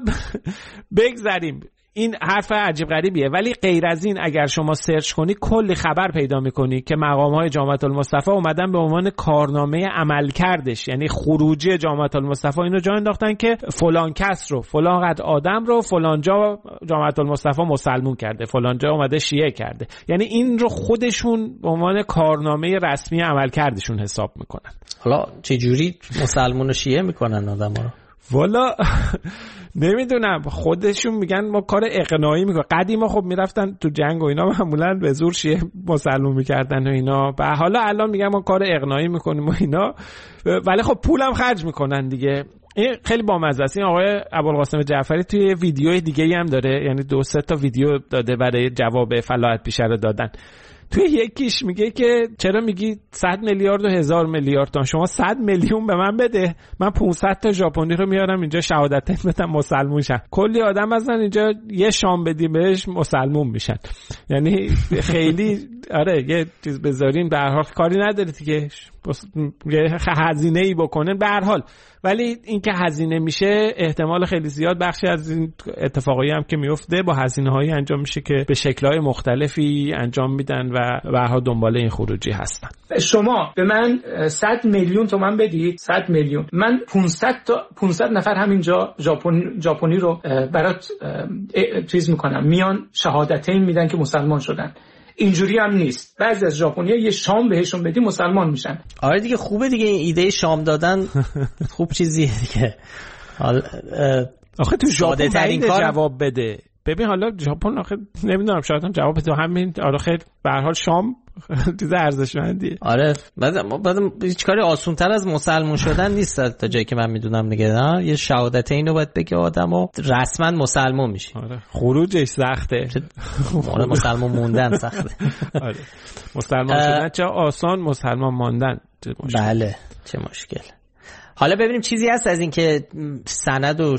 بگذریم، این حرف عجیب غریبیه، ولی غیر از این اگر شما سرچ کنی کلی خبر پیدا میکنی که مقام‌های جامعه المصطفی اومدن به عنوان کارنامه عملکردش، یعنی خروجی جامعه المصطفی اینو جا انداختن که فلان کس رو، فلان قد آدم رو فلان جا جامعه المصطفی مسلمون کرده، فلان جا اومده شیعه کرده. یعنی این رو خودشون به عنوان کارنامه رسمی عملکردشون حساب میکنن. حالا چه جوری مسلمون و شیعه میکنن آدم‌ها رو؟ والا نمیدونم، خودشون میگن ما کار اقناعی میکنن. قدیما خب میرفتن تو جنگ و اینا معمولا به زور شیعه مسلمون میکردن و اینا، و حالا الان میگن ما کار اقناعی میکنیم و اینا، ولی خب پولم خرج میکنن دیگه. این خیلی بامزه است. این آقای ابوالقاسم جعفری توی ویدیوی دیگه‌ای هم داره، یعنی 2-3 تا ویدیو داده برای جواب فلاحت پیشه رو دادن. توی یکیش میگه که چرا میگی 100 میلیارد و 1000 میلیارد تومان، شما 100 میلیون به من بده، من 500 تا ژاپنی رو میارم اینجا شهادتین بدم مسلمون شن. کلی آدم هستن اینجا یه شام بدیم بهش مسلمون میشن. یعنی خیلی آره یه چیز بذارین به هر حال کاری نداره دیگه، یه هزینه‌ای بکنن به هر حال. ولی این که هزینه میشه احتمال خیلی زیاد بخشی از این اتفاقایی هم که میفته با هزینه‌هایی انجام میشه که به شکل‌های مختلفی انجام میدن و به هر حال دنبال این خروجی هستن. شما به من 100 میلیون تومان بدید، 100 میلیون، من 500 نفر همینجا ژاپنی رو برات چیز میکنم، میان شهادتین میدن که مسلمان شدن. اینجوری هم نیست. بعضی از ژاپنی‌ها یه شام بهشون بدی مسلمان میشن. آره دیگه خوبه دیگه، این ایده شام دادن خوب چیزیه دیگه. آخه تو ژاپن بعید جواب بده. ببین حالا ژاپن آخه نمیدونم شاید هم جواب بده همین. آره خیلی به هر حال شام چیز ارزشمندیه. آره بعد هیچ کاری آسان‌تر از مسلمان شدن نیست تا جایی که من میدونم دیگه. یه شهادتین رو باید بگه آدمو رسما مسلمان میشه. آره خروجش سخته. آره مسلمان موندن سخته. آره مسلمان شدن چه آسان، مسلمان ماندن بله چه مشکل. حالا ببینیم چیزی هست از اینکه سند و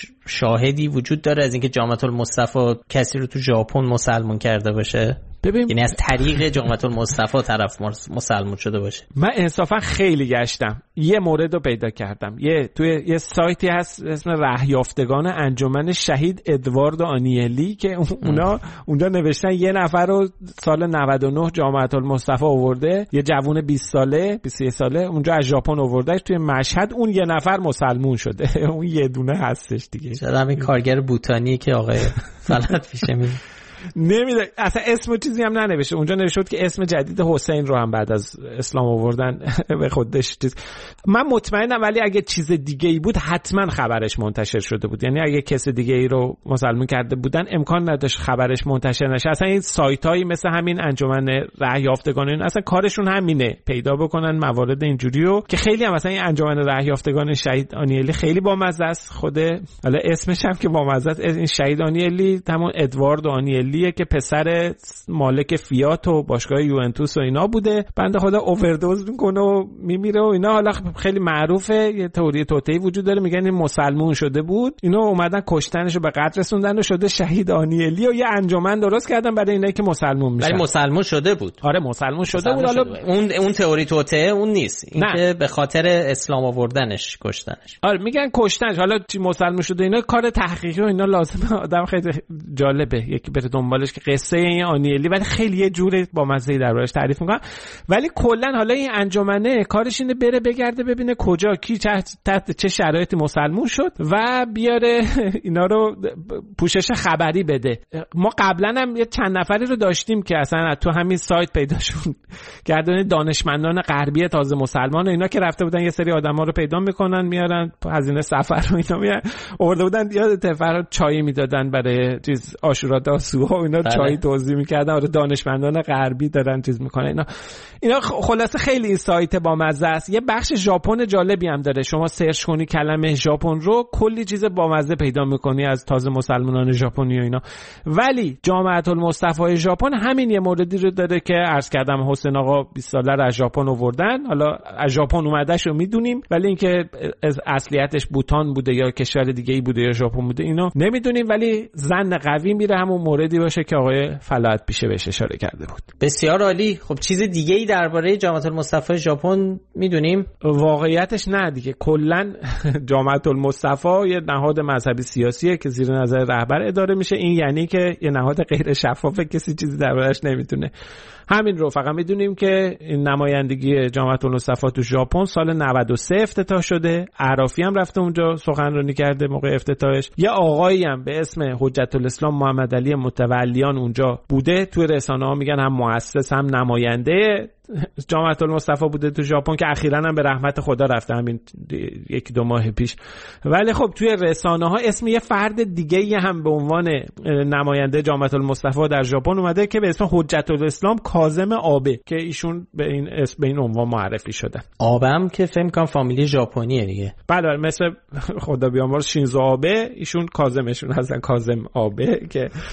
شاهدی وجود داره از اینکه جامعه المصطفی کسی رو تو ژاپن مسلمان کرده باشه؟ ببین یعنی از طریق جامعه المصطفی طرف مسلمان شده باشه. من انصافا خیلی گشتم، یه مورد رو پیدا کردم. توی یه سایتی هست اسم رهیافتگان انجمن شهید ادوارد آنیلی که اونجا نوشتن یه نفر رو سال 99 جامعه المصطفی آورده، یه جوون 20 ساله 21 ساله اونجا از ژاپن آوردهش توی مشهد، اون یه نفر مسلمون شده. اون یه دونه هستش دیگه. شاید همین کارگر بوتانی که آقای فلات پیشه می نمیده اصلا اسم و چیزی هم ننوشته. اونجا نوشته که اسم جدید حسین رو هم بعد از اسلام آوردن به خودش چیز. من مطمئنم ولی اگه چیز دیگه ای بود حتما خبرش منتشر شده بود. یعنی اگه کس دیگه ای رو مسلمان کرده بودن امکان نداشت خبرش منتشر نشه. اصلا این سایتایی مثل همین انجمن رهیافتگان این اصلا کارشون همینه، پیدا بکنن موارد اینجوری رو که خیلی هم مثلا این انجمن رهیافتگان شهید آنیلی خیلی بامزه است. خود حالا اسمش هم که بامزه است، این شهید آنیلی همون ادوارد آنیلی که پسر مالک فیات و باشگاه یوونتوس و اینا بوده، بنده خدا اووردوز میکنه و میمیره و اینا. حالا خیلی معروفه، یه تئوری توطئه‌ای وجود داره میگن این مسلمون شده بود، اینا اومدن کشتنشو به قتل رسوندن و شده شهید آنیلی و یه انجمن درست کردن برای اینایی که مسلمون میشن. ولی مسلمون شده بود. آره مسلمون شده بود. حالا اون تئوری توطئه اون نیست، این که به خاطر اسلام آوردنش کشتنش. آره میگن کشتنش. حالا چی مسلمون شده اینا کار تحقیقی و اینا لازمه. آدم خیلی جالبه یکی بره دنبالش که قصه این آنیلی، ولی خیلی یه جوری با مزه دربارش تعریف میکنن. ولی کلا حالا این انجمنه کارش اینه بره بگرده ببینه کجا کی تحت چه شرایطی مسلمون شد و بیاره اینا رو پوشش خبری بده. ما قبلا هم یه چند نفری رو داشتیم که اصلا تو همین سایت پیداشون کردن، دانشمندان غربی تازه مسلمان و اینا که رفته بودن یه سری آدما رو پیدا میکنن میارن هزینه سفر و اینا میارن آورده بودن، یاد فرات چای میدادن برای چیز عاشورا تاسوعا و اینا چای توزیع میکردن. آره دانشمندان غربی دارن چیز میکنن اینا خلاصه خیلی این سایت با مزه است. یه بخش ژاپن جالبی هم داره، شما سرچ کنی کلمه ژاپن رو کلی چیز با مزه پیدا میکنی از تازه مسلمانان ژاپنی و اینا. ولی جامعه المصطفی ژاپن همین یه موردی رو داره که عرض کردم حسین آقا 20 ساله رو از ژاپن آوردن. حالا از ژاپن اومدهش رو میدونیم ولی اینکه اصلیتش بوتان بوده یا کشور دیگه ای بوده یا ژاپن بوده اینو نمیدونیم، ولی ظن قوی میره همون موردی باشه که آقای فلاحت پیشه بهش اشاره کرده بود. بسیار عالی. خب چیز دیگه ای درباره جامعه المصطفی ژاپن میدونیم؟ واقعیتش نه دیگه. کلا جامعه المصطفی یه نهاد مذهبی سیاسیه که زیر نظر رهبر اداره میشه. این یعنی که یه نهاد غیر شفافه، کسی چیزی دربارش نمیتونه. همین رو فقط میدونیم که این نمایندگی جامعه المصطفی تو ژاپن سال 93 افتتاح شده. عرافی هم رفته اونجا سخنرانی کرده موقع افتتاحش. یه آقایی هم به اسم حجت الاسلام محمد علی متولیان اونجا بوده. تو رسانه‌ها میگن هم مؤسس هم نماینده جامعه المصطفی بوده تو ژاپن که اخیراً هم به رحمت خدا رفته همین 1-2 ماه پیش. ولی خب توی رسانه‌ها اسم یه فرد دیگه‌ای هم به عنوان نماینده جامعه المصطفی در ژاپن اومده که به اسم حجت الاسلام کاظم آبه که ایشون به این اسم به این عنوان معرفی شده. آبه هم که فهم کنم فامیلی ژاپنیه دیگه. بله مثل خدا بیامرز شینزو آبه، ایشون کاظمشون هستن کاظم آبه که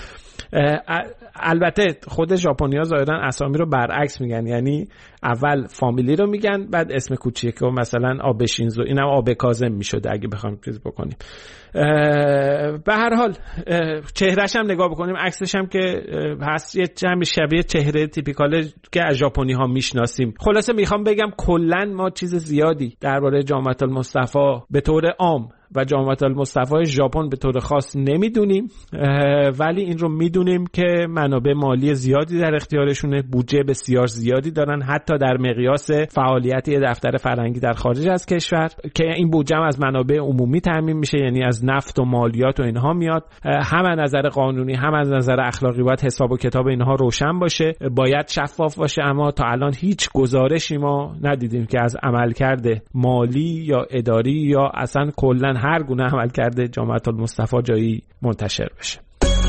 البته خود ژاپنی‌ها ظاهرا اسامی رو برعکس میگن، یعنی اول فامیلی رو میگن بعد اسم کوچیک، مثلا آبه شینزو، اینم آبه کاظم میشده اگه بخوایم چیز بکنیم. به هر حال چهرهش هم نگاه بکنیم، عکسش هم که هست یه جمع شبیه چهره تیپیکال که از ژاپنی ها میشناسیم. خلاصه میخوام بگم کلا ما چیز زیادی درباره جامعه المصطفی به طور عام و جامعه المصطفی ژاپن به طور خاص نمیدونیم، ولی این رو میدونیم که منابع مالی زیادی در اختیارشونه، بودجه بسیار زیادی دارن، حتی در مقیاس فعالیت یه دفتر فرهنگی در خارج از کشور که این بودجه هم از منابع عمومی تامین میشه، یعنی از نفت و مالیات و اینها میاد. هم از نظر قانونی هم از نظر اخلاقی باید حساب و کتاب اینها روشن باشه، باید شفاف باشه، اما تا الان هیچ گزارشی ما ندیدیم که از عملکرد مالی یا اداری یا اصلا کلا هر گونه عمل کرده جامعه المصطفی جایی منتشر بشه.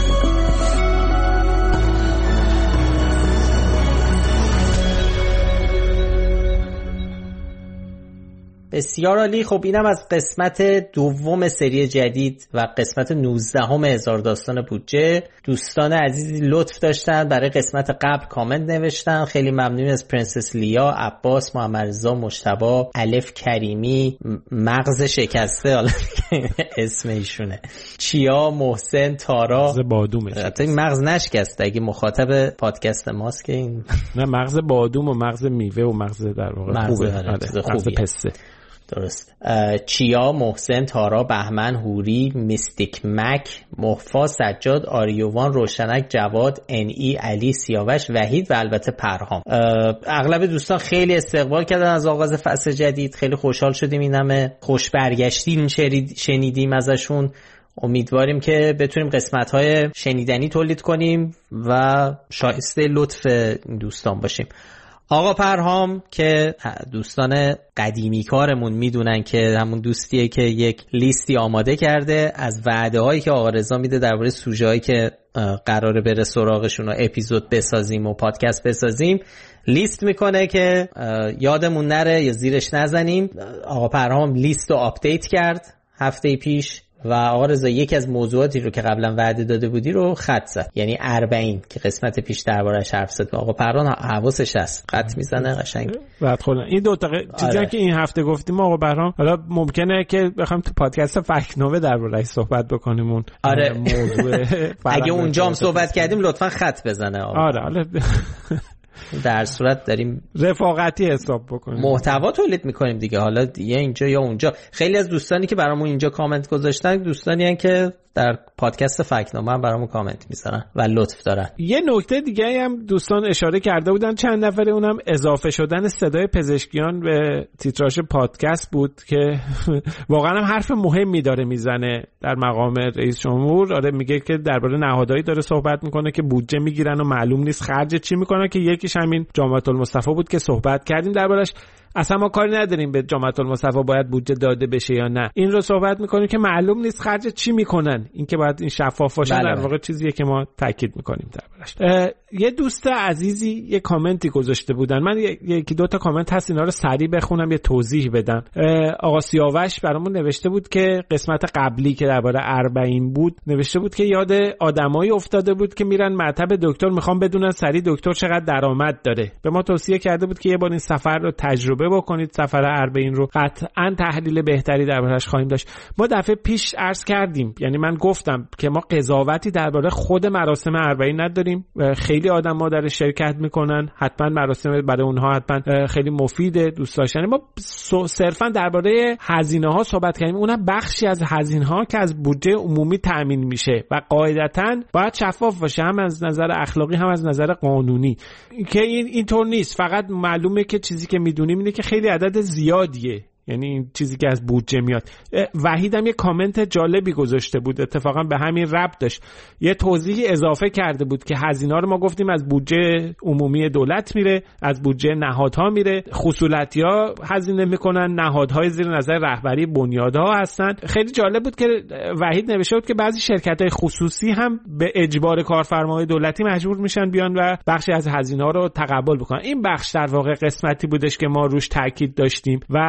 بسیار عالی. خب اینم از قسمت دوم سری جدید و قسمت 19 هزار داستان بودجه. دوستان عزیزی لطف داشتن برای قسمت قبل کامنت نوشتن، خیلی ممنون از پرنسس لیا، عباس، محمد رضا، مجتبی، الف کریمی، مغز شکسته، حالا اسم ایشونه، چیا، محسن، تارا. مغز بادومه، حتی مغز نشکسته اگه مخاطب پادکست ماست که این نه، مغز بادوم و مغز میوه و مغز در واقع خوبه، مغز پسته. درست. چیا، محسن، تارا، بهمن، هوری، میستیک مک، محفا، سجاد، آریوان، روشنک، جواد، NE، علی، سیاوش، وحید و البته پرهام. اغلب دوستان خیلی استقبال کردن از آغاز فصل جدید، خیلی خوشحال شدیم، این همه خوش برگشتیم شنیدیم ازشون. امیدواریم که بتونیم قسمت‌های شنیدنی تولید کنیم و شایسته لطف دوستان باشیم. آقا پرهام که دوستان قدیمی کارمون میدونن که همون دوستیه که یک لیستی آماده کرده از وعده هایی که آقا رضا میده درباره سوژه هایی که قراره بره سراغشون و اپیزود بسازیم و پادکست بسازیم، لیست میکنه که یادمون نره یا زیرش نزنیم. آقا پرهام لیست رو آپدیت کرد هفته پیش و آقا رضا یکی از موضوعاتی رو که قبلا وعده داده بودی رو خط زد، یعنی 40 که قسمت پیش دربارش حرف زد. آقا پرهام حواسش هست، خط میزنه قشنگ. بعد خودم این دو تا چیزی که این هفته گفتیم آقا پرهام، حالا ممکنه که بخوام تو پادکست فکت‌نامه دربارش صحبت بکنیم اون موضوع اگه اونجا هم صحبت کردیم لطفا خط بزنه آقا. آره حالا در صورت داریم رفاقتی حساب بکنیم، محتوا تولید میکنیم دیگه، حالا یا اینجا یا اونجا. خیلی از دوستانی که برامون اینجا کامنت گذاشتن دوستانی هستن که در پادکست فکت‌نامه هم برامون کامنت میذارن و لطف دارن. یه نکته دیگه هم دوستان اشاره کرده بودن چند نفره، اونم اضافه شدن صدای پزشکیان به تیتراژ پادکست بود که واقعا هم حرف مهمی داره میزنه در مقام رئیس جمهور. آره میگه که درباره نهادهایی داره صحبت میکنه که بودجه میگیرن و معلوم نیست خرج چی میکنن، که یکیش همین جامعه المصطفی بود که صحبت کردیم دربارش. اصلا ما کاری نداریم به جامعه المصطفی باید بودجه داده بشه یا نه، این رو صحبت میکنیم که معلوم نیست خرج چی میکنن، این که باید این شفاف باشه. در واقع چیزیه که ما تاکید میکنیم دربارش. یه دوست عزیزی یه کامنتی گذاشته بودن، من یکی دو تا کامنت هست اینا رو سریع بخونم یه توضیح بدم. آقا سیاوش برامون نوشته بود که قسمت قبلی که درباره 40 بود نوشته بود که یاد آدمایی افتاده بود که میرن مطب دکتر میخوام بدونن سریع دکتر چقدر درآمد داره. به ما توصیه کرده بود که یه بار این سفر رو تجربه بکنید، سفر 40 رو قطعا تحلیل بهتری دربارش خواهیم داشت. ما دفعه پیش عرض کردیم، یعنی من گفتم که ما قضاوتی درباره خود مراسم 40 نداریم، خیلی آدم‌ها در شرکت میکنن، حتما مراسم برای اونها حتما خیلی مفیده دوست داشتنی. ما صرفا درباره هزینه‌ها صحبت کردیم، اونم بخشی از هزینه‌ها که از بودجه عمومی تامین میشه و قاعدتاً باید شفاف باشه، هم از نظر اخلاقی هم از نظر قانونی، که اینطور نیست. فقط معلومه که چیزی که میدونیم اینه که خیلی عدد زیادیه، یعنی این چیزی که از بودجه میاد. وحید هم یه کامنت جالبی گذاشته بود، اتفاقا به همین ربط داشت، یه توضیحی اضافه کرده بود که هزینه‌ها رو ما گفتیم از بودجه عمومی دولت میره، از بودجه نهادها میره، خصولتی‌ها هزینه میکنن، نهادهای زیر نظر رهبری بنیادها هستن. خیلی جالب بود که وحید نوشته بود که بعضی شرکت‌های خصوصی هم به اجبار کارفرماهای دولتی مجبور میشن بیان و بخشی از هزینه‌ها رو تقبل بکنن. این بخش در واقع قسمتی بودش که ما روش تاکید داشتیم و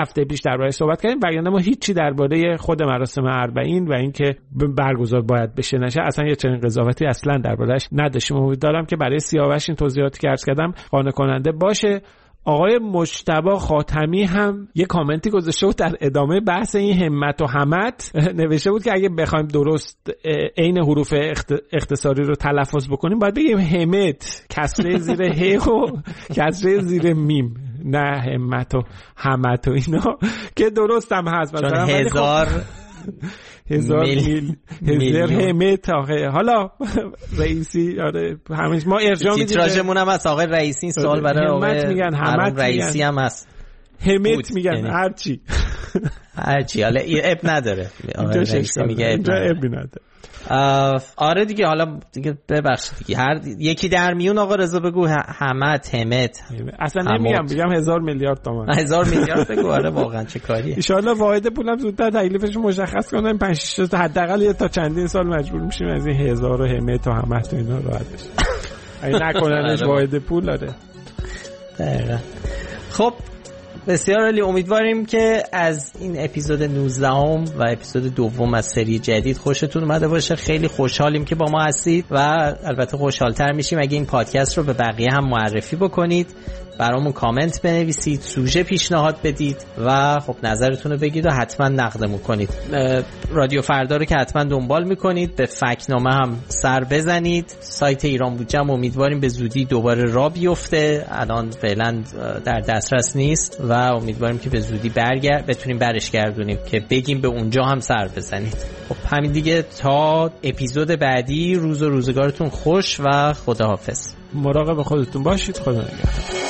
هفته پیش درباره‌اش صحبت کردیم، وگرنه ما هیچی درباره خود مراسم اربعین و اینکه برگزار باید بشه نشه اصلا یه چنین قضاوتی اصلا درباره‌اش نداشتیم. امیدوارم که برای سیاوش این توضیحاتی که عرض کردم قانع کننده باشه. آقای مجتبی خاتمی هم یه کامنتی گذاشته بود در ادامه بحث این همت و همت، نوشته بود که اگه بخوایم درست عین حروف اختصاری رو تلفظ بکنیم باید بگیم همت، کسره زیر ه و کسره زیر میم، نه همت و همت و اینا که درست هم هست. مثلا هزار میل همت. حالا رئیسی آره همش ما ارجاع میدیم. تیتراژمون هم از آقای رئیسی این سال برای آقای میگن همت رئیسی هم هست. همت میگن هرچی حالا اب نداره. آقای رئیسی میگه اب نداره. آره دیگه حالا دیگه ببخشید دیگه هر یکی در میون. آقا رضا بگو همت اصلا نمیگم 1000 میلیارد تومان 1000 میلیارد بگو. آره واقعا چه کاریه. ان شاءالله واحد پولم زودتر تکلیفش مشخص کنن 5 6 تا حداقل یه تا چندین سال مجبور میشیم از این 1000 و همت و همت و اینا راحت بشیم اگه نکننش واحد پول. داره دقیقاً. خب بسیار عالی. امیدواریم که از این اپیزود 19 و اپیزود دوم از سری جدید خوشتون اومده باشه. خیلی خوشحالیم که با ما هستید و البته خوشحالتر میشیم اگه این پادکست رو به بقیه هم معرفی بکنید، برامون کامنت بنویسید، سوژه پیشنهاد بدید و خب نظرتون رو بگید و حتما نقدمون کنید. رادیو فردا رو که حتما دنبال میکنید، به فکت‌نامه هم سر بزنید. سایت ایران بودجه امیدواریم به زودی دوباره راه بیفته، الان فعلا در دسترس نیست و امیدواریم که به زودی بتونیم برش گردونیم که بگیم به اونجا هم سر بزنید. خب همین دیگه، تا اپیزود بعدی روز و روزگارتون خوش و خداحافظ. مراقب خودتون باشید. خدا نگهدار.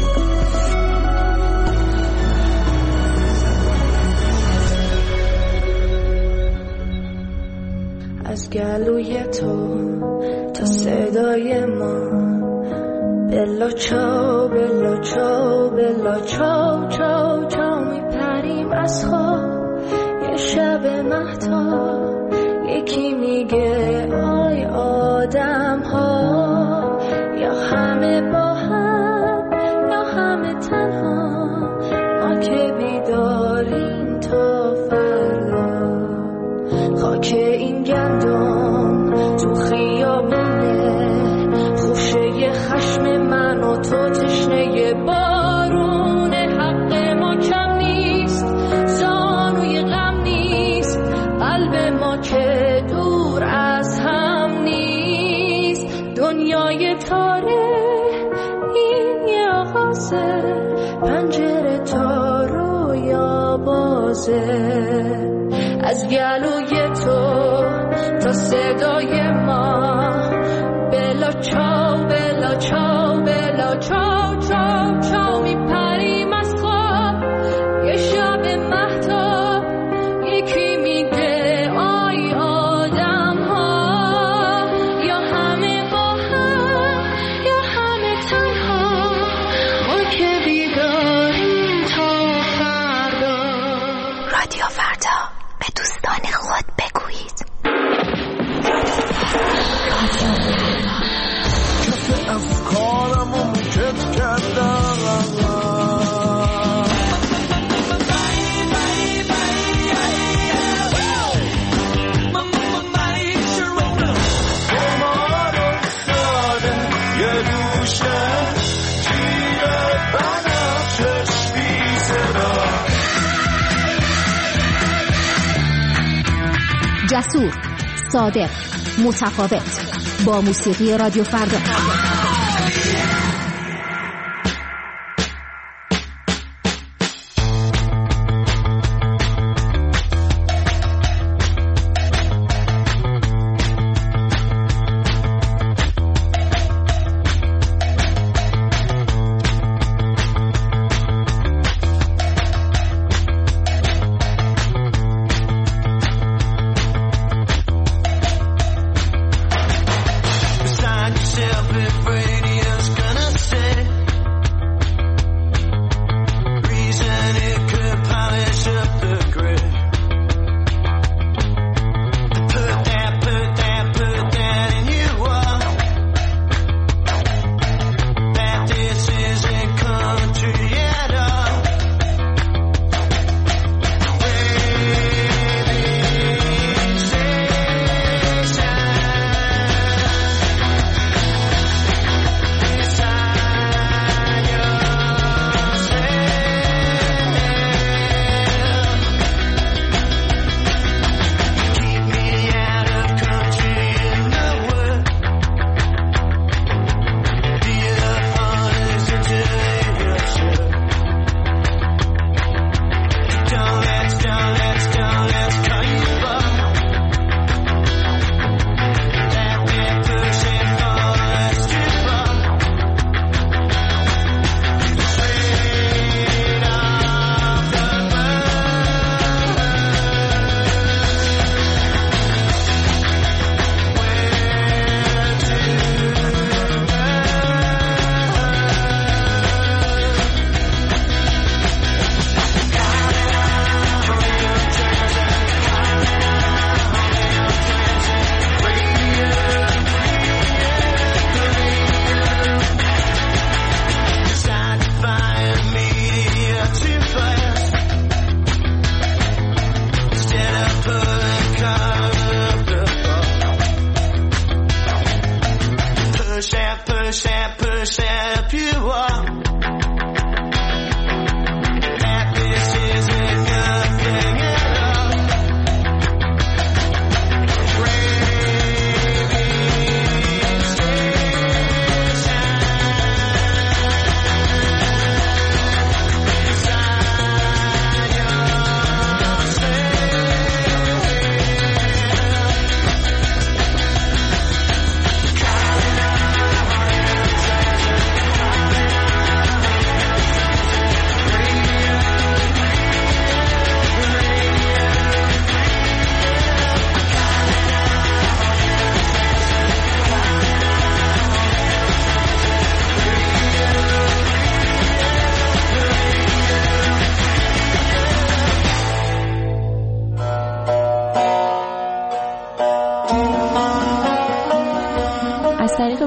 از گلوی تو تا صدای ما، بلا چاو بلا چاو بلا چاو چاو چاو میپریم از خواب. یه شب مهتاب یکی میگه آی آدم ها، یا همه با هم یا همه تنها، ما که بیداریم تا فردا. خاک این گندم تو خیابونه، خوشه خشم من و تو تشنه بارونه. حق ما کم نیست، زانوی غم نیست، قلب ما که دور از هم نیست. دنیای تاره این یه آغازه، پنجره تا رویا بازه. از گلوی تو تا صدای ما، بلا چاو بلا چاو بلا چاو چاو چاو میپریم از خواب. یه شب مهتاب یکی میگه آی آدم ها، یا همه با هم یا همه تنها، ما که بیداریم تا فردا. رادیو فردا، به دوستان خود بگویید. کسی از کارمو میکت کردم، قمار افتاده یه دوشه جیره بنفشش بی صدا. جسور، صادق، متفاوت، با موسیقی رادیو فردا. Yourself in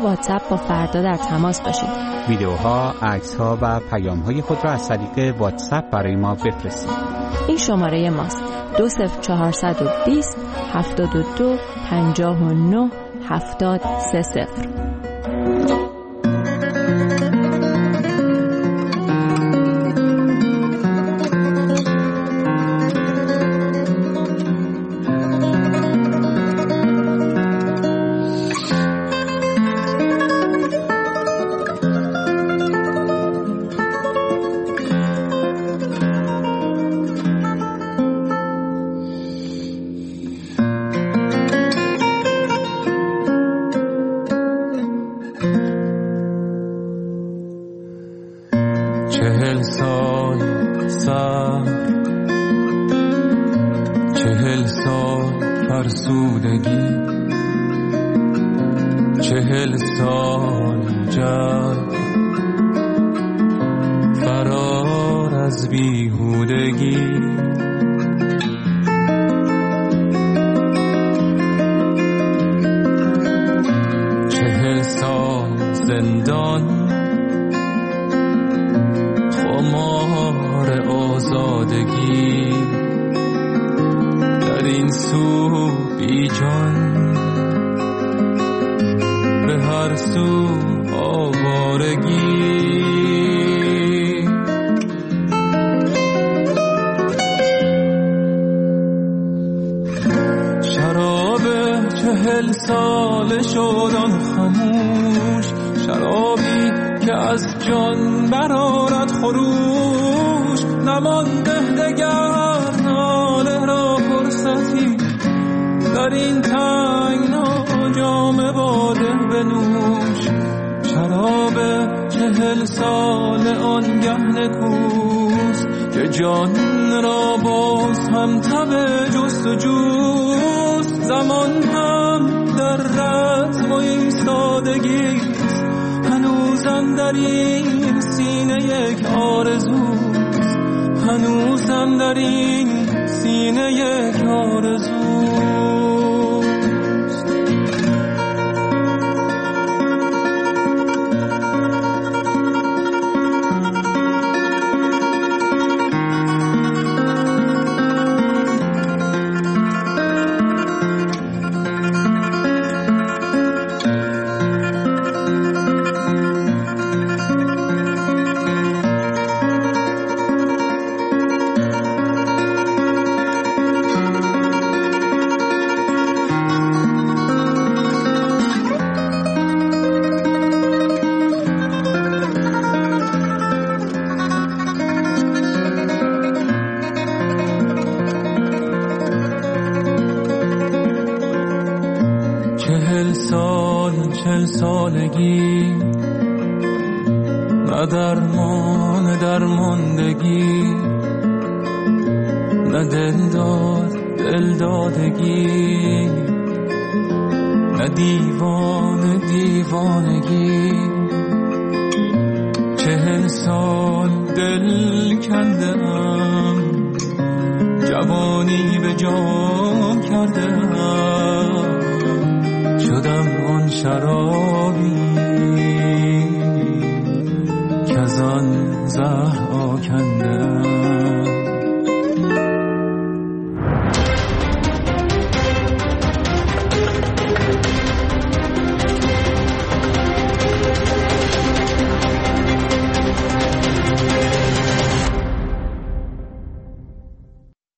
واتساپ با فردا در تماس باشید. ویدیوها، عکس‌ها و پیام‌های خود را از طریق واتساپ برای ما بفرستید. این شماره ماست: 20420 72 59 7030. نه درماندگی، نه دلدادگی، نه دیوانگی. 40 سال دل کندم، جوانی به جام کردم، شدم آن شرابی که از آن زهر